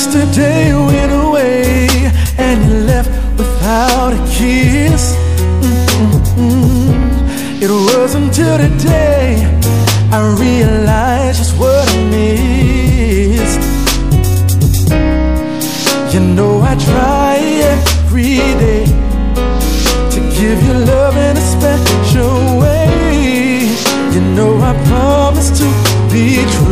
Yesterday went away and you left without a kiss. It was until today I realized just what I missed. You know I try every day to give you love in a special way. You know I promise to be true.